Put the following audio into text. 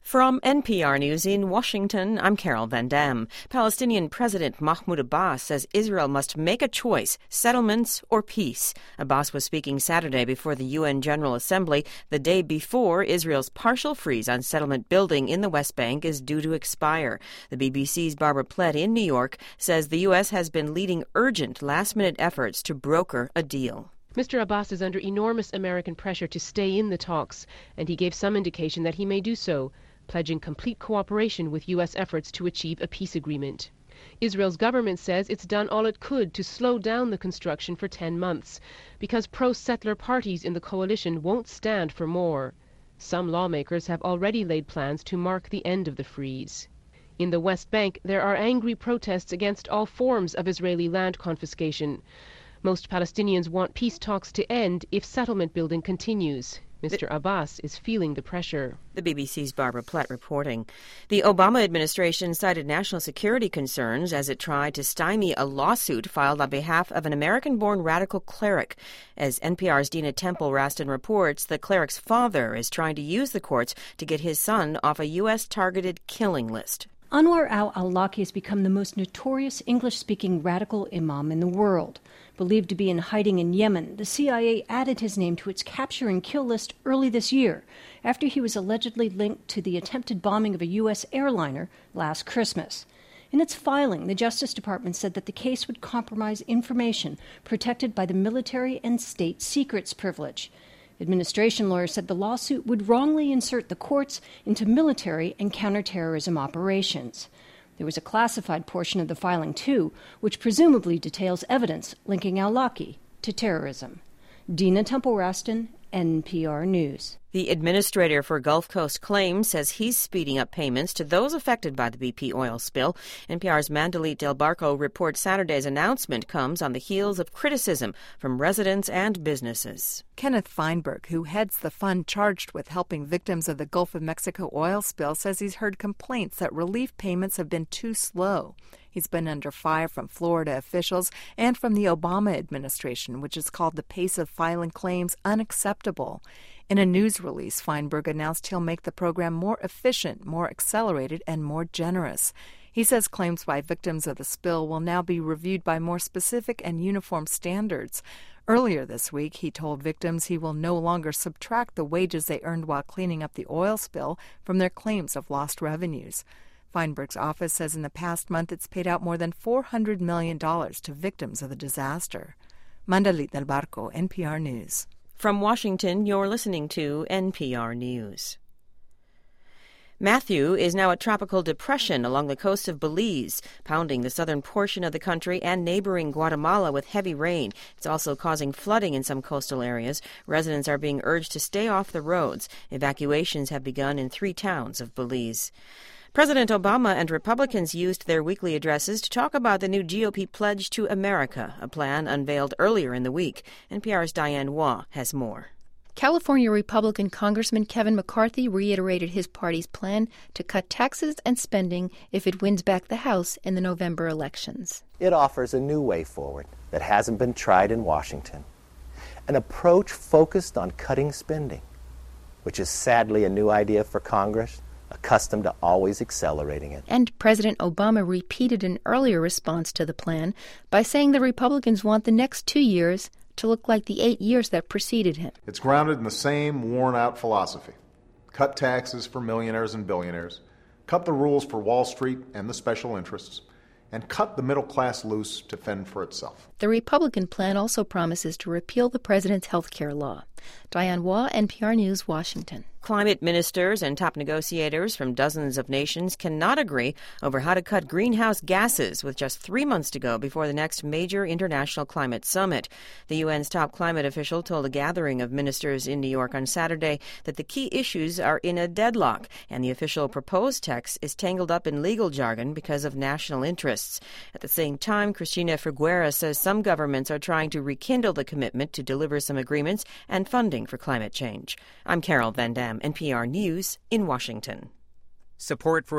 From NPR News in Washington, I'm Carol Van Dam. Palestinian President Mahmoud Abbas says Israel must make a choice, settlements or peace. Abbas was speaking Saturday before the UN General Assembly, the day before Israel's partial freeze on settlement building in the West Bank is due to expire. The BBC's Barbara Plett in New York says the U.S. has been leading urgent last-minute efforts to broker a deal. Mr. Abbas is under enormous American pressure to stay in the talks, and he gave some indication that he may do so, pledging complete cooperation with U.S. efforts to achieve a peace agreement. Israel's government says it's done all it could to slow down the construction for 10 months, because pro-settler parties in the coalition won't stand for more. Some lawmakers have already laid plans to mark the end of the freeze. In the West Bank, there are angry protests against all forms of Israeli land confiscation. Most Palestinians want peace talks to end if settlement building continues. Mr. Abbas is feeling the pressure. The BBC's Barbara Plett reporting. The Obama administration cited national security concerns as it tried to stymie a lawsuit filed on behalf of an American-born radical cleric. As NPR's Dina Temple-Raston reports, the cleric's father is trying to use the courts to get his son off a U.S.-targeted killing list. Anwar al-Awlaki has become the most notorious English-speaking radical imam in the world. Believed to be in hiding in Yemen, the CIA added his name to its capture and kill list early this year, after he was allegedly linked to the attempted bombing of a U.S. airliner last Christmas. In its filing, the Justice Department said that the case would compromise information protected by the military and state secrets privilege. Administration lawyers said the lawsuit would wrongly insert the courts into military and counterterrorism operations. There was a classified portion of the filing, too, which presumably details evidence linking al-Awlaki to terrorism. Dina Temple-Raston, NPR News. The administrator for Gulf Coast Claims says he's speeding up payments to those affected by the BP oil spill. NPR's Mandalit Del Barco reports Saturday's announcement comes on the heels of criticism from residents and businesses. Kenneth Feinberg, who heads the fund charged with helping victims of the Gulf of Mexico oil spill, says he's heard complaints that relief payments have been too slow. He's been under fire from Florida officials and from the Obama administration, which has called the pace of filing claims unacceptable. In a news release, Feinberg announced he'll make the program more efficient, more accelerated, and more generous. He says claims by victims of the spill will now be reviewed by more specific and uniform standards. Earlier this week, he told victims he will no longer subtract the wages they earned while cleaning up the oil spill from their claims of lost revenues. Feinberg's office says in the past month it's paid out more than $400 million to victims of the disaster. Mandalit Del Barco, NPR News. From Washington, you're listening to NPR News. Matthew is now a tropical depression along the coast of Belize, pounding the southern portion of the country and neighboring Guatemala with heavy rain. It's also causing flooding in some coastal areas. Residents are being urged to stay off the roads. Evacuations have begun in 3 towns of Belize. President Obama and Republicans used their weekly addresses to talk about the new GOP Pledge to America, a plan unveiled earlier in the week. NPR's Diane Waugh has more. California Republican Congressman Kevin McCarthy reiterated his party's plan to cut taxes and spending if it wins back the House in the November elections. It offers a new way forward that hasn't been tried in Washington, an approach focused on cutting spending, which is sadly a new idea for Congress, accustomed to always accelerating it. And President Obama repeated an earlier response to the plan by saying the Republicans want the next 2 years to look like the 8 years that preceded him. It's grounded in the same worn-out philosophy. Cut taxes for millionaires and billionaires, cut the rules for Wall Street and the special interests, and cut the middle class loose to fend for itself. The Republican plan also promises to repeal the president's health care law. Diane Waugh, NPR News, Washington. Climate ministers and top negotiators from dozens of nations cannot agree over how to cut greenhouse gases with just 3 months to go before the next major international climate summit. The UN's top climate official told a gathering of ministers in New York on Saturday that the key issues are in a deadlock, and the official proposed text is tangled up in legal jargon because of national interests. At the same time, Cristina Figueres says some governments are trying to rekindle the commitment to deliver some agreements and funding for climate change. I'm Carol Van Dam, NPR News in Washington. Support for